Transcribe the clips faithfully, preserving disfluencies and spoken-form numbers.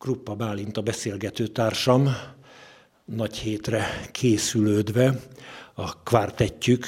Kruppa Bálint a beszélgető társam, nagy hétre készülődve a kvártettjük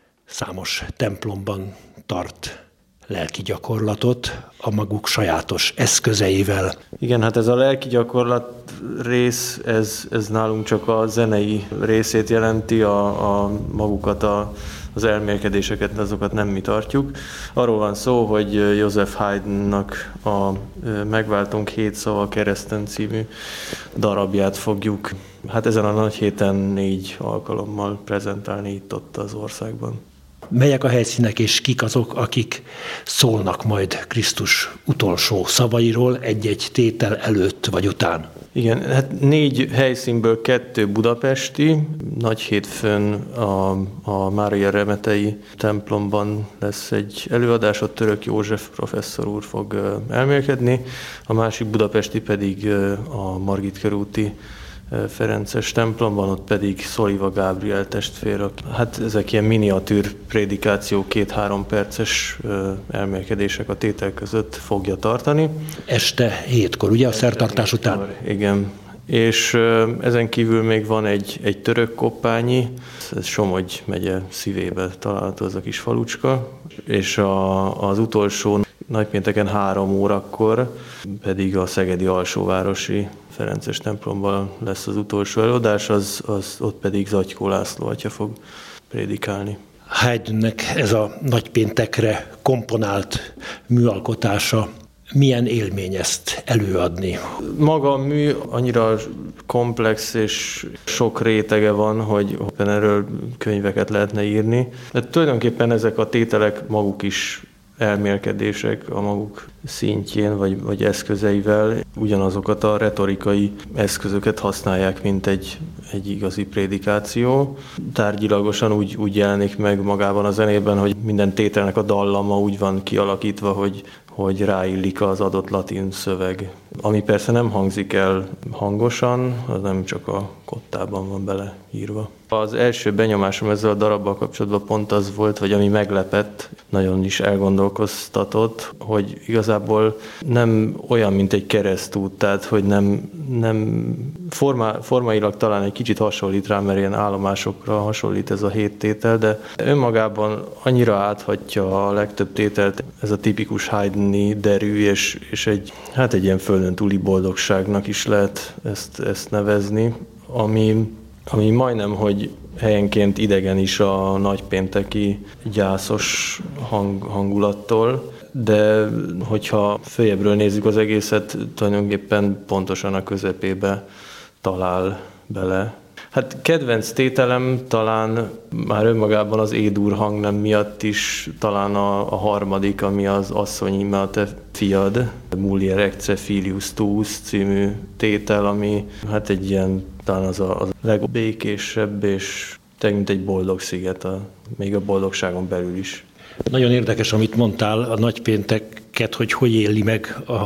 számos templomban tart lelki gyakorlatot a maguk sajátos eszközeivel. Igen, hát ez a lelki gyakorlat rész, ez, ez nálunk csak a zenei részét jelenti, a, a magukat, a, az elmélkedéseket, azokat nem mi tartjuk. Arról van szó, hogy Joseph Haydnnak a Megváltunk hét szava kereszten című darabját fogjuk hát ezen a nagy héten négy alkalommal prezentálni itt-ott az országban. Melyek a helyszínek és kik azok, akik szólnak majd Krisztus utolsó szavairól egy-egy tétel előtt vagy után? Igen, hát négy helyszínből kettő budapesti. Nagy hétfőn a, a Mária Remetei templomban lesz egy előadás, ott Török József professzor úr fog elmélkedni, a másik budapesti pedig a Margit körúti Ferences templomban, ott pedig Szoliva Gábriel testvér. Hát ezek ilyen miniatűr prédikáció, két-három perces elmélkedések a tétel között fogja tartani. Este hétkor, ugye a szertartás után? Igen. És ezen kívül még van egy, egy török koppányi, ez Somogy megye szívébe található az a kis falucska, és a, az utolsó nagypénteken három órakor pedig a szegedi alsóvárosi Ferences templomban lesz az utolsó előadás, az, az ott pedig Zatykó László atya fog prédikálni. Haydnnek ez a nagypéntekre komponált műalkotása, milyen élmény ezt előadni? Maga a mű annyira komplex és sok rétege van, hogy erről könyveket lehetne írni. De tulajdonképpen ezek a tételek maguk is elmélkedések a maguk szintjén vagy, vagy eszközeivel. Ugyanazokat a retorikai eszközöket használják, mint egy, egy igazi prédikáció. Tárgyilagosan úgy, úgy jelenik meg magában a zenében, hogy minden tételnek a dallama úgy van kialakítva, hogy, hogy ráillik az adott latin szöveg. Ami persze nem hangzik el hangosan, az nem csak a kottában van beleírva. Az első benyomásom ezzel a darabbal kapcsolatban pont az volt, vagy ami meglepett, nagyon is elgondolkoztatott, hogy igazából nem olyan, mint egy keresztút, tehát hogy nem, nem formá, formailag talán egy kicsit hasonlít rá, mert ilyen állomásokra hasonlít ez a hét tétel, de önmagában annyira áthatja a legtöbb tételt ez a tipikus Haydni derű, és, és egy, hát egy ilyen földön túli boldogságnak is lehet ezt, ezt nevezni, ami ami majdnem, hogy helyenként idegen is a nagypénteki gyászos hang, hangulattól, de hogyha följebbről nézzük az egészet, tulajdonképpen pontosan a közepébe talál bele. Hát kedvenc tételem talán már önmagában az édur hangnem miatt is talán a, a harmadik, ami az Asszony íme a te fiad, Mulier ecce filius tuus című tétel, ami hát egy ilyen, talán az a, az legbékésebb, és mint egy boldog sziget, a, még a boldogságon belül is. Nagyon érdekes, amit mondtál, a nagypénteket, hogy hogy éli meg a,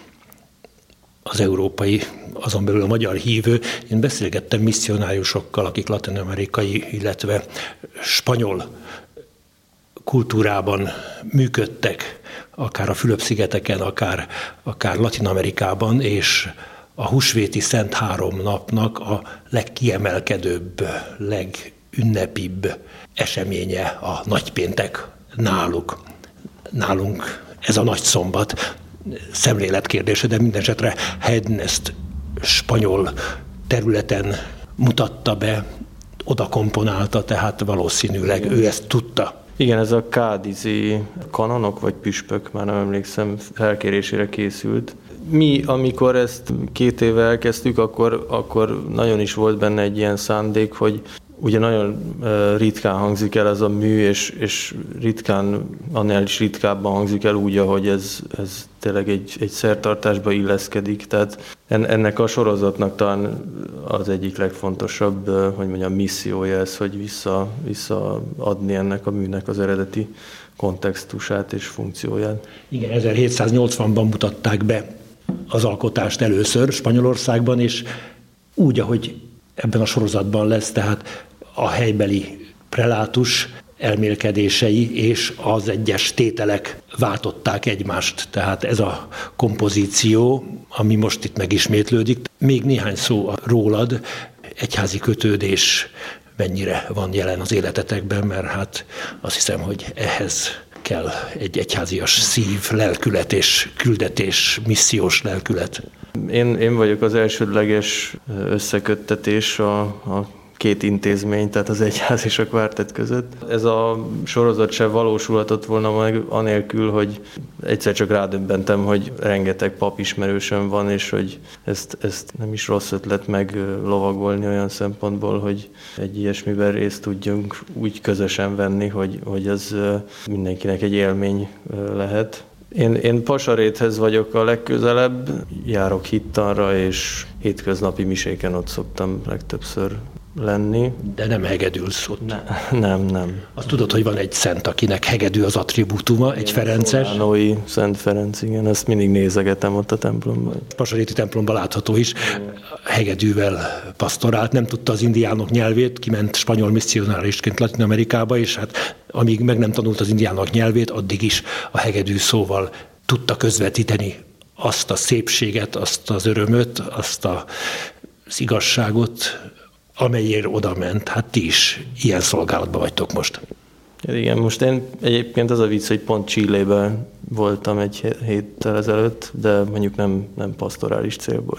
az európai, azon belül a magyar hívő. Én beszélgettem misszionáriusokkal, akik latin-amerikai, illetve spanyol kultúrában működtek, akár a Fülöp-szigeteken, akár, akár Latin-Amerikában, és a húsvéti szent három napnak a legkiemelkedőbb, legünnepibb eseménye a nagypéntek náluk. Nálunk ez a nagyszombat. Szemlélet kérdése, de minden esetre Haydn ezt spanyol területen mutatta be, oda komponálta, tehát valószínűleg ő ezt tudta. Igen, ez a kádizi kanonok vagy püspök, már nem emlékszem, felkérésére készült. Mi, amikor ezt két éve elkezdtük, akkor, akkor nagyon is volt benne egy ilyen szándék, hogy ugye nagyon ritkán hangzik el ez a mű, és, és ritkán, annál is ritkábban hangzik el úgy, ahogy ez, ez tényleg egy, egy szertartásba illeszkedik. Tehát ennek a sorozatnak talán az egyik legfontosabb, hogy mondjam, missziója ez, hogy vissza, visszaadni ennek a műnek az eredeti kontextusát és funkcióját. Igen, ezerhétszáznyolcvanban mutatták be az alkotást először Spanyolországban, és úgy, ahogy ebben a sorozatban lesz, tehát a helybeli prelátus elmélkedései és az egyes tételek váltották egymást. Tehát ez a kompozíció, ami most itt megismétlődik. Még néhány szó rólad, egyházi kötődés mennyire van jelen az életetekben, mert hát azt hiszem, hogy ehhez kell egy egyházias szív, lelkület és küldetés, missziós lelkület. Én, én vagyok az elsődleges összeköttetés a, a két intézmény, tehát az egyház és a kvártett között. Ez a sorozat sem valósulhatott volna meg anélkül, hogy egyszer csak rádöbbentem, hogy rengeteg papismerősöm van, és hogy ezt, ezt nem is rossz ötlet meg lovagolni olyan szempontból, hogy egy ilyesmiben részt tudjunk úgy közösen venni, hogy, hogy ez mindenkinek egy élmény lehet. Én, én Pasaréthez vagyok a legközelebb, járok hittanra, és hétköznapi miséken ott szoktam legtöbbször lenni. De nem hegedülsz ott. Ne, nem, nem. Azt tudod, hogy van egy szent, akinek hegedű az attribútuma, egy ferences. Szolánói Szent Ferenc, igen, ezt mindig nézegetem ott a templomban. Pasaréti templomban látható is. Hegedűvel pasztorált, nem tudta az indiánok nyelvét, kiment spanyol misszionárisként Latin-Amerikába, és hát amíg meg nem tanult az indiánok nyelvét, addig is a hegedű szóval tudta közvetíteni azt a szépséget, azt az örömöt, azt a, az igazságot, amelyért oda ment. Hát ti is ilyen szolgálatban vagytok most. Igen, most én egyébként az a vicc, hogy pont Chilében voltam egy héttel ezelőtt, de mondjuk nem, nem pasztorális célból.